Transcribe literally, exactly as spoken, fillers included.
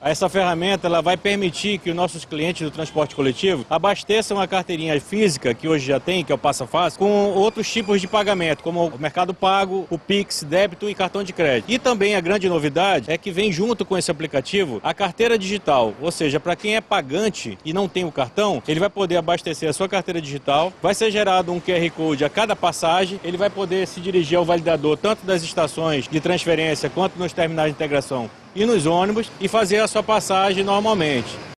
Essa ferramenta ela vai permitir que os nossos clientes do transporte coletivo abasteçam a carteirinha física, que hoje já tem, que é o Passa Fácil, com outros tipos de pagamento, como o Mercado Pago, o Pix, débito e cartão de crédito. E também a grande novidade é que vem junto com esse aplicativo a carteira digital, ou seja, para quem é pagante e não tem o cartão, ele vai poder abastecer a sua carteira digital, vai ser gerado um Q R Code a cada passagem, ele vai poder se dirigir ao validador tanto das estações de transferência quanto nos terminais de integração e nos ônibus e fazer a sua passagem normalmente.